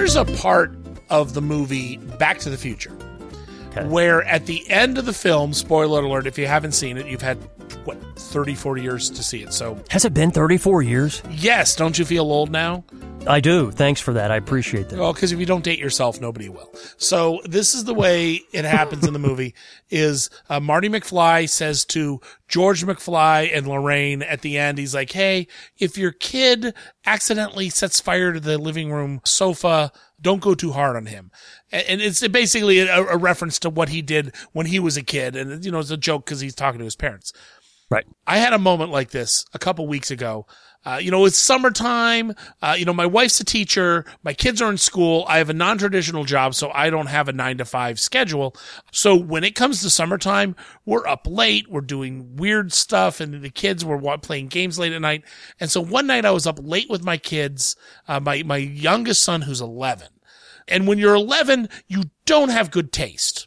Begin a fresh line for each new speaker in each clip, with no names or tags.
There's a part of the movie Back to the Future where at the end of the film, spoiler alert, if you haven't seen it, you've had, 30, 40 years to see it. So
has it been 34 years?
Yes. Don't you feel old now?
I do. Thanks for that. I appreciate that.
Well, because if you don't date yourself, nobody will. So this is the way it happens in the movie is Marty McFly says to George McFly and Lorraine at the end, he's like, hey, if your kid accidentally sets fire to the living room sofa, don't go too hard on him. And it's basically a reference to what he did when he was a kid. And, it's a joke because he's talking to his parents.
Right.
I had a moment like this a couple weeks ago. It's summertime. My wife's a teacher. My kids are in school. I have a non-traditional job, so I don't have a 9-to-5 schedule. So when it comes to summertime, we're up late. We're doing weird stuff, and the kids were playing games late at night. And so one night I was up late with my kids, my youngest son who's 11. And when you're 11, you don't have good taste.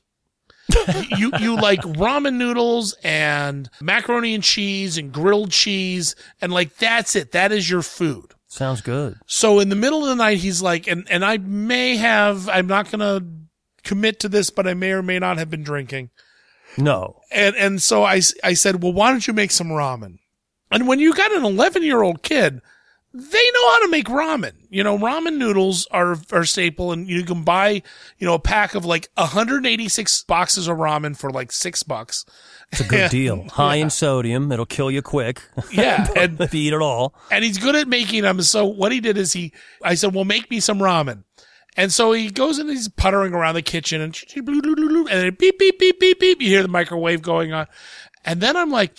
You like ramen noodles and macaroni and cheese and grilled cheese, and that's it. That is your food.
Sounds good.
So in the middle of the night, he's like, and I'm not going to commit to this, but I may or may not have been drinking.
No.
And so I said, well, why don't you make some ramen? And when you got an 11-year-old kid, they know how to make ramen. Ramen noodles are staple, and you can buy, a pack of 186 boxes of ramen for $6.
It's a good deal. High in sodium. It'll kill you quick.
Yeah. And
if you eat it all.
And he's good at making them. So what he did is I said, well, make me some ramen. And so he goes and he's puttering around the kitchen and then beep, beep, beep, beep, beep. You hear the microwave going on. And then I'm like,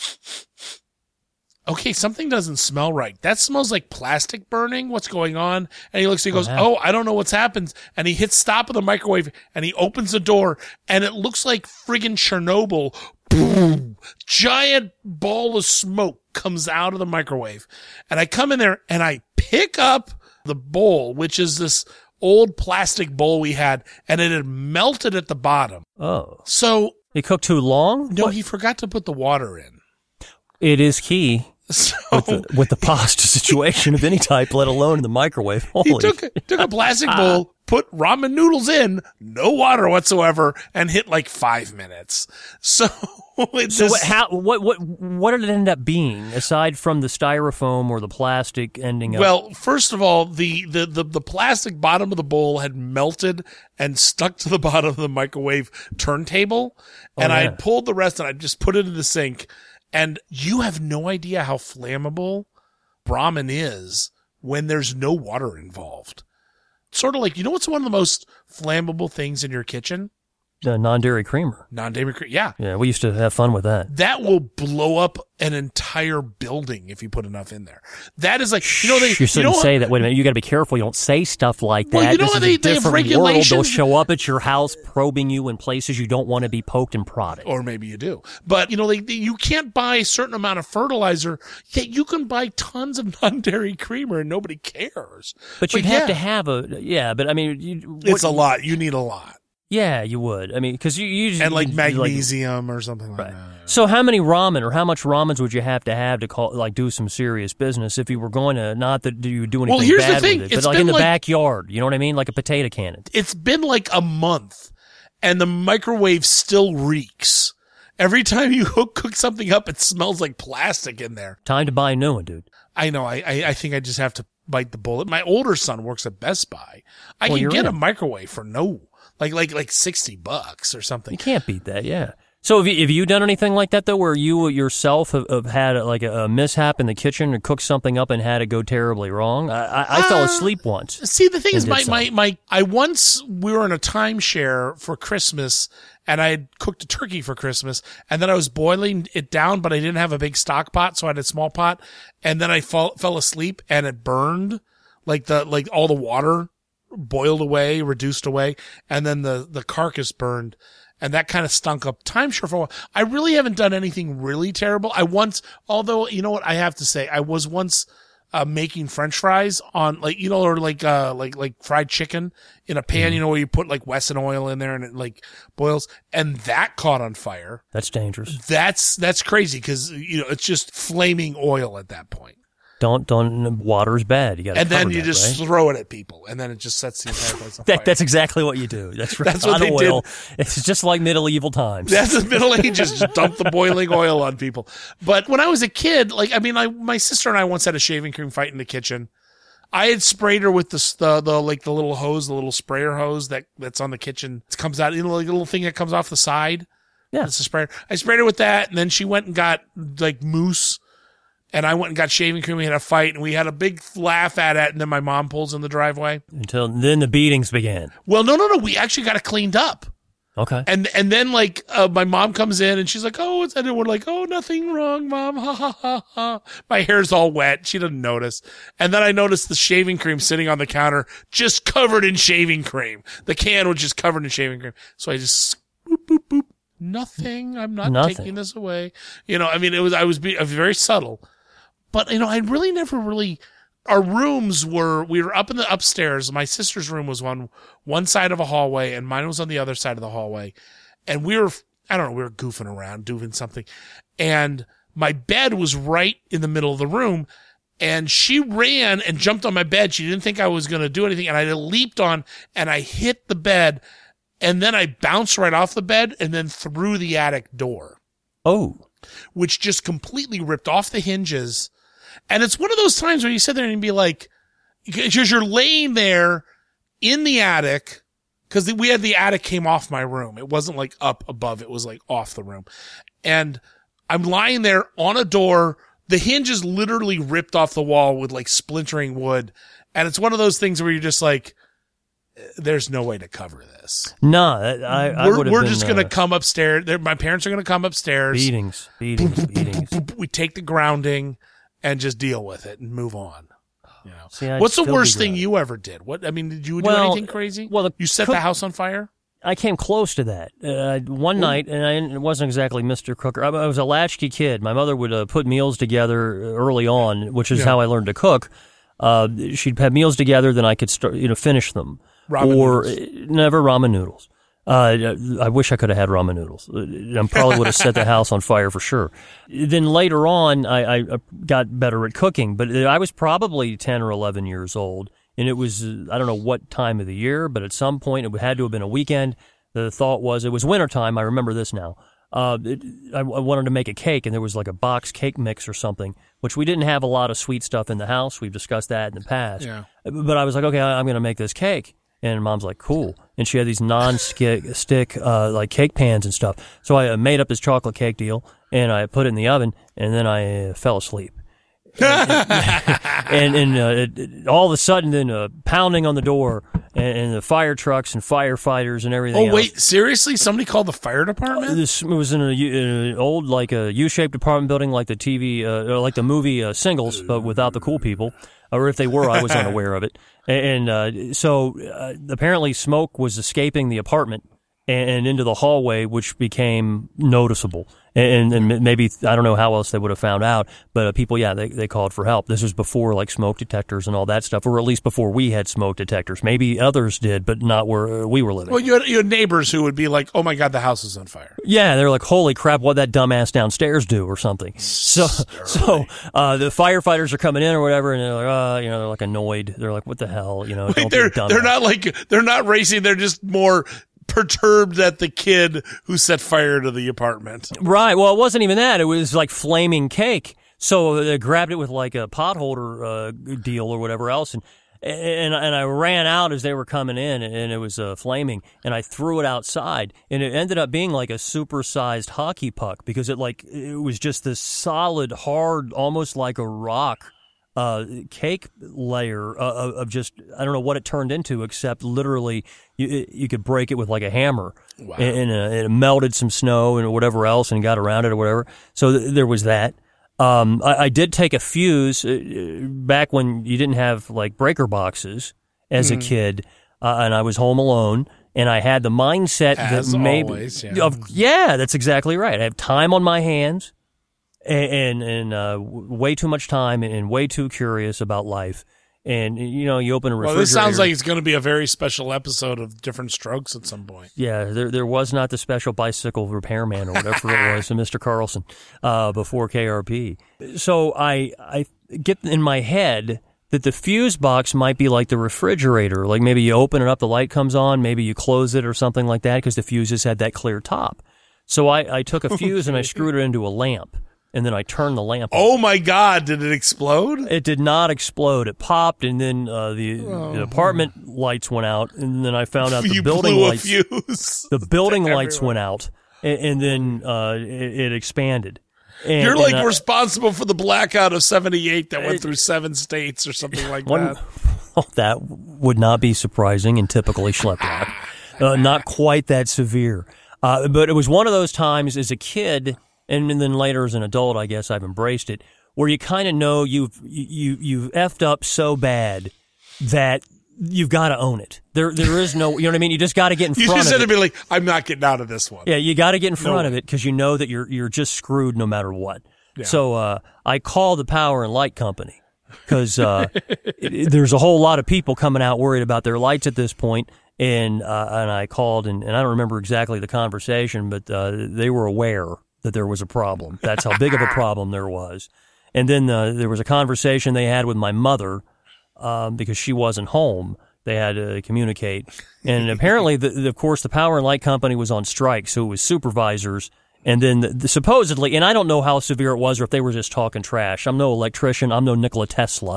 okay, something doesn't smell right. That smells like plastic burning. What's going on? And he looks, he goes, oh, I don't know what's happened. And he hits stop of the microwave and he opens the door and it looks like friggin' Chernobyl. Boom! Giant ball of smoke comes out of the microwave. And I come in there and I pick up the bowl, which is this old plastic bowl we had, and it had melted at the bottom.
Oh.
So.
It cooked too long?
No, he forgot to put the water in.
It is key.
So,
with the pasta situation of any type, let alone in the microwave.
He took a plastic bowl, put ramen noodles in, no water whatsoever, and hit 5 minutes. So
what did it end up being aside from the styrofoam or the plastic ending up?
Well, first of all, the plastic bottom of the bowl had melted and stuck to the bottom of the microwave turntable, and I pulled the rest and I just put it in the sink. And you have no idea how flammable ramen is when there's no water involved. Sort of what's one of the most flammable things in your kitchen?
Non-dairy creamer.
Non-dairy creamer, yeah.
Yeah, we used to have fun with that.
That will blow up an entire building if you put enough in there. That is
you shouldn't say that. Wait a minute, you got to be careful. You don't say stuff like that.
Well,
this is
they
a different
have regulations.
world. They'll show up at your house probing you in places you don't want to be poked and prodded.
Or maybe you do. But, you can't buy a certain amount of fertilizer, yet you can buy tons of non-dairy creamer and nobody cares.
But you'd have to have
it's a lot. You need a lot.
Yeah, you would. I mean, because you usually...
And magnesium or something like that.
So how many ramen or how much ramens would you have to do some serious business if you were going to, not that you do anything bad with it, but in the backyard, you know what I mean? Like a potato cannon.
It's been a month and the microwave still reeks. Every time you cook something up, it smells like plastic in there.
Time to buy a new one, dude.
I know. I think I just have to bite the bullet. My older son works at Best Buy. I can get a microwave for like $60 or something.
You can't beat that, yeah. So have you done anything like that, though, where you yourself have had a mishap in the kitchen or cooked something up and had it go terribly wrong? I fell asleep once.
See, the thing is, we were in a timeshare for Christmas, and I had cooked a turkey for Christmas, and then I was boiling it down, but I didn't have a big stock pot, so I had a small pot, and then I fell asleep, and it burned, all the water boiled away, reduced away, and then the carcass burned. And that kind of stunk up timeshare for a while. I really haven't done anything really terrible. Although, you know what I have to say, I was once making French fries on or fried chicken in a pan, where you put Wesson oil in there and it boils, and that caught on fire.
That's dangerous.
That's crazy because it's just flaming oil at that point.
Don't water's bad. You got to
and then you
that,
just
right?
throw it at people, and then it just sets the entire place on fire.
That's exactly what you do. That's right.
That's what
on
they
oil.
did.
It's just like medieval times.
That's the Middle Ages. Just dump the boiling oil on people. But when I was a kid, my sister and I once had a shaving cream fight in the kitchen. I had sprayed her with the little hose, the little sprayer hose that's on the kitchen. It comes out, like a little thing that comes off the side.
Yeah.
It's a sprayer. I sprayed her with that, and then she went and got like mousse, and I went and got shaving cream. We had a fight, and we had a big laugh at it, and then my mom pulls in the driveway.
Until then the beatings began.
Well, no. We actually got it cleaned up.
Okay.
And then my mom comes in and she's like, oh, and we're like, oh, nothing wrong, Mom. Ha ha ha ha. My hair's all wet. She doesn't notice. And then I noticed the shaving cream sitting on the counter, just covered in shaving cream. The can was just covered in shaving cream. So I just boop, boop, boop. Nothing. I'm not taking this away. I was very subtle, but I really never really, we were up in the upstairs. My sister's room was on one side of a hallway and mine was on the other side of the hallway. And we were goofing around, doing something. And my bed was right in the middle of the room. And she ran and jumped on my bed. She didn't think I was going to do anything. And I leaped on and I hit the bed. And then I bounced right off the bed and then through the attic door.
Oh.
Which just completely ripped off the hinges. And it's one of those times where you sit there and be like, because you're laying there in the attic, because the attic came off my room. It wasn't like up above. It was like off the room. And I'm lying there on a door. The hinges literally ripped off the wall with like splintering wood. And it's one of those things where you're just like, there's no way to cover this.
No, I would have
We're
been,
just going to come upstairs. My parents are going to come upstairs.
Beatings.
We take the grounding and just deal with it and move on.
See,
what's the worst thing you ever did? Did you do anything crazy?
Well,
you set the house on fire?
I came close to that. One night, and it wasn't exactly Mr. Cooker. I was a latchkey kid. My mother would put meals together early on, which is how I learned to cook. She'd have meals together, then I could start, finish them. Never ramen noodles. I wish I could have had ramen noodles. I probably would have set the house on fire for sure. Then later on, I got better at cooking, but I was probably 10 or 11 years old, and it was, I don't know what time of the year, but at some point it had to have been a weekend. The thought was, it was wintertime, I remember this now. I wanted to make a cake, and there was like a box cake mix or something, which we didn't have a lot of sweet stuff in the house. We've discussed that in the past.
Yeah.
But I was like, okay, I'm going to make this cake. And Mom's like, cool. And she had these non-stick like cake pans and stuff. So I made up this chocolate cake deal, and I put it in the oven, and then I fell asleep. And all of a sudden, then pounding on the door, and the fire trucks and firefighters and everything.
Oh, wait, seriously? Somebody called the fire department?
This was in an old, like a U-shaped apartment building, like the TV, like the movie Singles, but without the cool people. Or if they were, I was unaware of it. And so apparently smoke was escaping the apartment and into the hallway, which became noticeable. And maybe, I don't know how else they would have found out, but people, they called for help. This was before like smoke detectors and all that stuff, or at least before we had smoke detectors. Maybe others did, but not where we were living.
Well, you had neighbors who would be like, oh my God, the house is on fire.
Yeah, they're like, holy crap, what'd that dumbass downstairs do or something? So the firefighters are coming in or whatever, and they're like, they're like annoyed. They're like, what the hell? Don't be a dumbass.
They're not racing, they're just more perturbed at the kid who set fire to the apartment.
Right. Well, it wasn't even that. It was like flaming cake. So they grabbed it with like a potholder deal or whatever else, and I ran out as they were coming in, and it was flaming, and I threw it outside, and it ended up being like a supersized hockey puck because it was just this solid, hard, almost like a rock cake layer of just, I don't know what it turned into, except literally you could break it with like a hammer. Wow. And it melted some snow and whatever else and got around it or whatever. So there was that. I did take a fuse back when you didn't have like breaker boxes as a kid, and I was home alone. And I had the mindset
as
that maybe,
always,
that's exactly right. I have time on my hands. And way too much time and way too curious about life. And, you know, you open a refrigerator.
Well, this sounds like it's going to be a very special episode of Different Strokes at some point.
Yeah, there was not the special bicycle repairman or whatever it was, Mr. Carlson, before KRP. So I get in my head that the fuse box might be like the refrigerator. Like maybe you open it up, the light comes on, maybe you close it or something like that because the fuses had that clear top. So I took a fuse and I screwed it into a lamp. And then I turned the lamp on.
Oh, my God. Did it explode?
It did not explode. It popped, and then the apartment lights went out, and then I found out the building lights. The building lights went out, and then it expanded. And,
You're like responsible for the blackout of 78 that went through 7 states or something like that.
Well, that would not be surprising in typically Schlepplock. Not quite that severe. But it was one of those times as a kid, and then later as an adult, I guess I've embraced it, where you kind of know you've effed up so bad that you've got to own it. There is no, you know what I mean? You just got to get in front of it. You just said to
be like, I'm not getting out of this one.
Yeah, you got to get in front of it because you know that you're just screwed no matter what. Yeah. So I called the power and light company because there's a whole lot of people coming out worried about their lights at this point. And I called, and I don't remember exactly the conversation, but they were aware that there was a problem. That's how big of a problem there was. And then there was a conversation they had with my mother because she wasn't home. They had to communicate. And apparently, of course, the power and light company was on strike, so it was supervisors. And then supposedly, and I don't know how severe it was or if they were just talking trash. I'm no electrician. I'm no Nikola Tesla.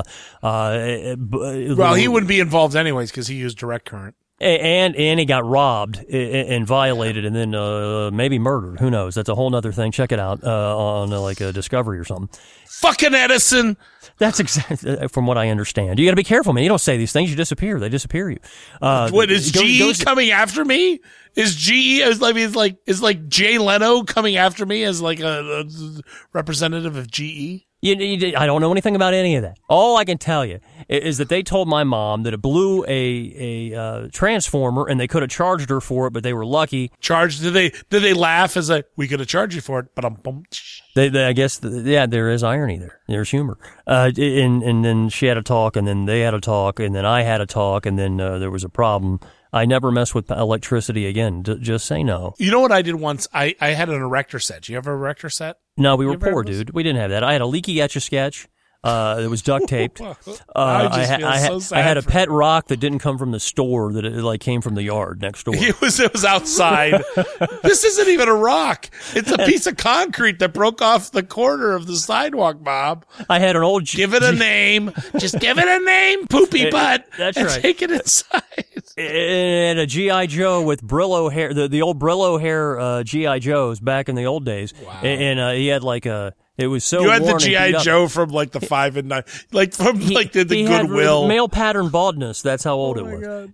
Well, he wouldn't be involved anyways because he used direct current.
And he got robbed and violated and then maybe murdered. Who knows? That's a whole other thing. Check it out on like a Discovery or something.
Fucking Edison!
That's exactly from what I understand. You got to be careful, man. You don't say these things. You disappear. They disappear you.
What is GE coming after me? Is GE is like Jay Leno coming after me as like a representative of GE?
I don't know anything about any of that. All I can tell you is that they told my mom that it blew a transformer and they could have charged her for it, but they were lucky.
Charged? Did they laugh as we could have charged you for it? But
I guess there is irony there. There's humor. And then she had a talk, and then they had a talk, and then I had a talk, and then there was a problem. I never mess with electricity again. Just say no.
You know what I did once? I had an erector set. Do you have an erector set?
No, we were poor, dude. We didn't have that. I had a leaky Etch-a-Sketch. It was duct taped. I had a pet rock that didn't come from the store, that it came from the yard next door.
It was outside. This isn't even a rock. It's a piece of concrete that broke off the corner of the sidewalk, Bob.
I had an old...
Give it a name. Just give it a name, poopy butt.
That's right.
Take it inside.
And a G.I. Joe with Brillo hair, the old Brillo hair G.I. Joes back in the old days. Wow. And he had like a... It was so.
You had the G.I. Joe from like the 5 and 9, like from like the Goodwill.
Had male pattern baldness. That's how old it was.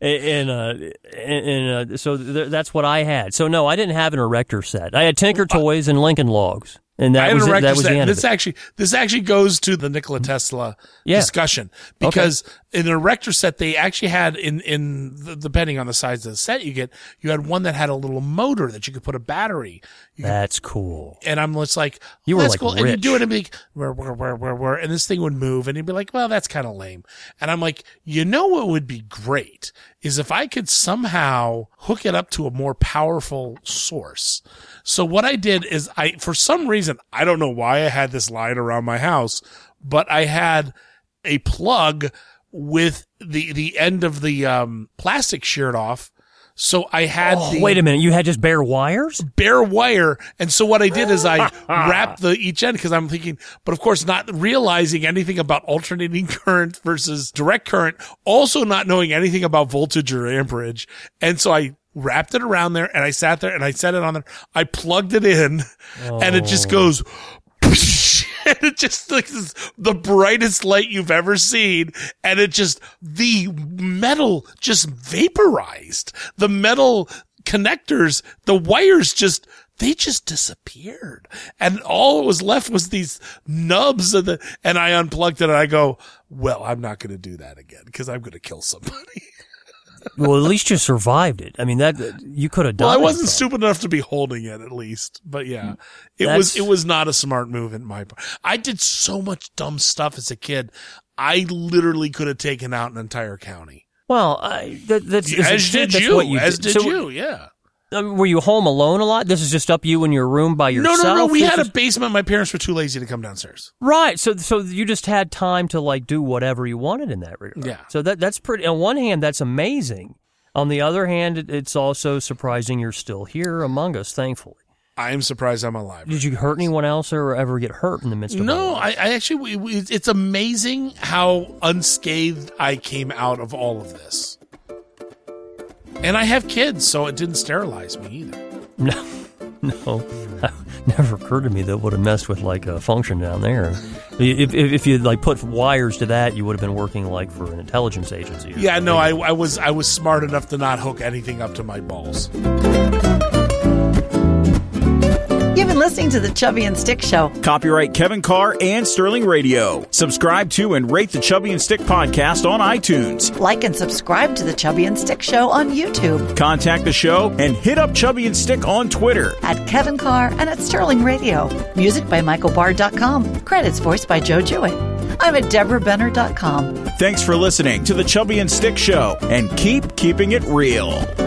And so that's what I had. So no, I didn't have an erector set. I had Tinker Toys and Lincoln Logs. And that was the end of it.
This actually goes to the Nikola Tesla discussion because in an erector set they actually had depending on the size of the set you had one that had a little motor that you could put a battery.
That's cool.
And I'm just like,
you were
that's
like
cool.
rich.
And you do it and be like, where, and this thing would move and you'd be like, well, that's kind of lame. And I'm like, you know what would be great is if I could somehow hook it up to a more powerful source. So what I did is for some reason, I don't know why I had this lying around my house, but I had a plug with the end of the plastic sheared off. So I had
wait a minute, you had just bare wires?
Bare wire. And so what I did is I wrapped each end because I'm thinking, but of course not realizing anything about alternating current versus direct current, also not knowing anything about voltage or amperage. And so I wrapped it around there and I sat there and I set it on there. I plugged it in and it just goes, and it just like the brightest light you've ever seen. And the metal just vaporized. The metal connectors, the wires they just disappeared. And all that was left was these nubs and I unplugged it and I go, well, I'm not going to do that again because I'm going to kill somebody.
Well, at least you survived it. I mean, that you could have done.
Well, I wasn't
it,
stupid enough to be holding it, at least. But yeah, it was not a smart move in my part. I did so much dumb stuff as a kid. I literally could have taken out an entire county.
Well, that's
as did you. Yeah.
Were you home alone a lot? This is just up you in your room by yourself?
No. We had a basement. My parents were too lazy to come downstairs.
Right. So you just had time to like do whatever you wanted in that regard.
Yeah.
So that's pretty. On one hand, that's amazing. On the other hand, it's also surprising you're still here among us. Thankfully,
I am surprised I'm alive.
Did you hurt anyone else or ever get hurt in the midst of?
No, I actually. It's amazing how unscathed I came out of all of this. And I have kids, so it didn't sterilize me either.
No. Never occurred to me that would have messed with like a function down there. If you like put wires to that, you would have been working like for an intelligence agency.
Yeah, no, I was smart enough to not hook anything up to my balls.
You've been listening to The Chubby and Stick Show.
Copyright Kevin Carr and Sterling Radio. Subscribe to and rate the Chubby and Stick podcast on iTunes.
Like and subscribe to The Chubby and Stick Show on YouTube.
Contact the show and hit up Chubby and Stick on Twitter.
At Kevin Carr and at Sterling Radio. Music by MichaelBard.com. Credits voiced by Joe Jewett. I'm at DeborahBenner.com.
Thanks for listening to the Chubby and Stick Show, and keep keeping it real.